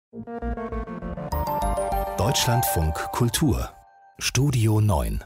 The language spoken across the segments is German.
Deutschlandfunk Kultur Studio 9.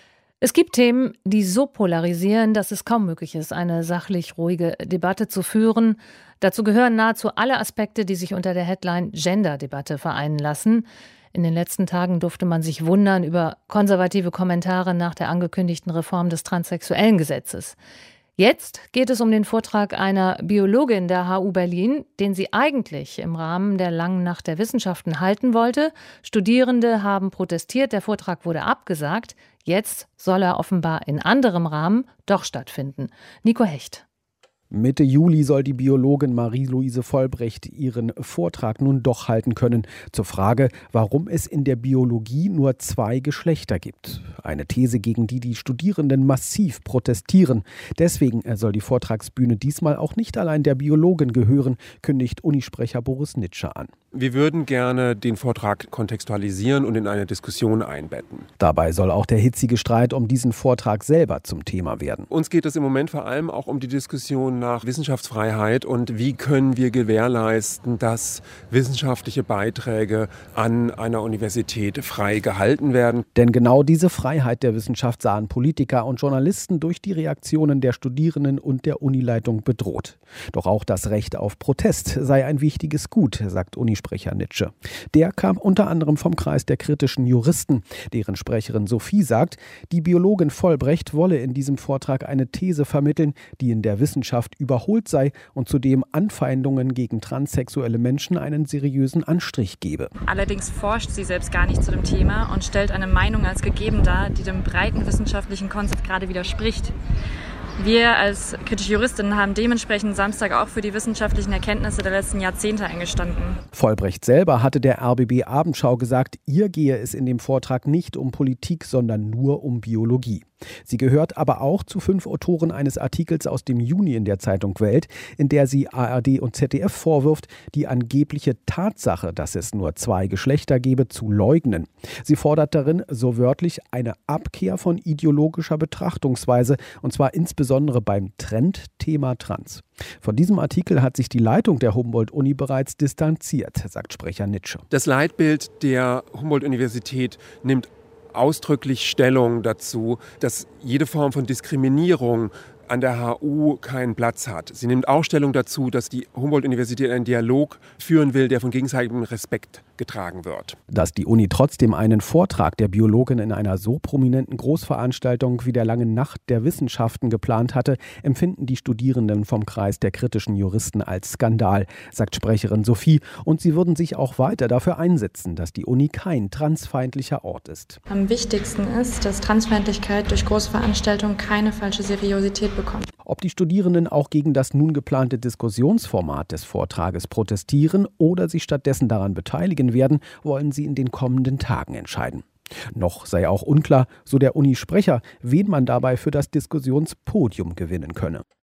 Es gibt Themen, die so polarisieren, dass es kaum möglich ist, eine sachlich ruhige Debatte zu führen. Dazu gehören nahezu alle Aspekte, die sich unter der Headline Gender-Debatte vereinen lassen. In den letzten Tagen durfte man sich wundern über konservative Kommentare nach der angekündigten Reform des transsexuellen Gesetzes. Jetzt geht es um den Vortrag einer Biologin der HU Berlin, den sie eigentlich im Rahmen der Langen Nacht der Wissenschaften halten wollte. Studierende haben protestiert, der Vortrag wurde abgesagt. Jetzt soll er offenbar in anderem Rahmen doch stattfinden. Nico Hecht. Mitte Juli soll die Biologin Marie-Louise Vollbrecht ihren Vortrag nun doch halten können. Zur Frage, warum es in der Biologie nur 2 Geschlechter gibt. Eine These, gegen die die Studierenden massiv protestieren. Deswegen soll die Vortragsbühne diesmal auch nicht allein der Biologin gehören, kündigt Unisprecher Boris Nitsche an. Wir würden gerne den Vortrag kontextualisieren und in eine Diskussion einbetten. Dabei soll auch der hitzige Streit um diesen Vortrag selber zum Thema werden. Uns geht es im Moment vor allem auch um die Diskussion nach Wissenschaftsfreiheit und wie können wir gewährleisten, dass wissenschaftliche Beiträge an einer Universität frei gehalten werden. Denn genau diese Freiheit der Wissenschaft sahen Politiker und Journalisten durch die Reaktionen der Studierenden und der Unileitung bedroht. Doch auch das Recht auf Protest sei ein wichtiges Gut, sagt Unisprecher Nitsche. Der kam unter anderem vom Kreis der kritischen Juristen. Deren Sprecherin Sophie sagt, die Biologin Vollbrecht wolle in diesem Vortrag eine These vermitteln, die in der Wissenschaft überholt sei und zudem Anfeindungen gegen transsexuelle Menschen einen seriösen Anstrich gebe. Allerdings forscht sie selbst gar nicht zu dem Thema und stellt eine Meinung als gegeben dar, die dem breiten wissenschaftlichen Konsens gerade widerspricht. Wir als kritische Juristinnen haben dementsprechend Samstag auch für die wissenschaftlichen Erkenntnisse der letzten Jahrzehnte eingestanden. Vollbrecht selber hatte der RBB Abendschau gesagt, ihr gehe es in dem Vortrag nicht um Politik, sondern nur um Biologie. Sie gehört aber auch zu 5 Autoren eines Artikels aus dem Juni in der Zeitung Welt, in der sie ARD und ZDF vorwirft, die angebliche Tatsache, dass es nur 2 Geschlechter gebe, zu leugnen. Sie fordert darin so wörtlich eine Abkehr von ideologischer Betrachtungsweise, und zwar insbesondere beim Trendthema Trans. Von diesem Artikel hat sich die Leitung der Humboldt-Uni bereits distanziert, sagt Sprecher Nitsche. Das Leitbild der Humboldt-Universität nimmt ausdrücklich Stellung dazu, dass jede Form von Diskriminierung an der HU keinen Platz hat. Sie nimmt auch Stellung dazu, dass die Humboldt-Universität einen Dialog führen will, der von gegenseitigem Respekt getragen wird. Dass die Uni trotzdem einen Vortrag der Biologin in einer so prominenten Großveranstaltung wie der Langen Nacht der Wissenschaften geplant hatte, empfinden die Studierenden vom Kreis der kritischen Juristen als Skandal, sagt Sprecherin Sophie. Und sie würden sich auch weiter dafür einsetzen, dass die Uni kein transfeindlicher Ort ist. Am wichtigsten ist, dass Transfeindlichkeit durch Großveranstaltungen keine falsche Seriosität bekommt. Ob die Studierenden auch gegen das nun geplante Diskussionsformat des Vortrages protestieren oder sich stattdessen daran beteiligen werden, wollen sie in den kommenden Tagen entscheiden. Noch sei auch unklar, so der Unisprecher, wen man dabei für das Diskussionspodium gewinnen könne.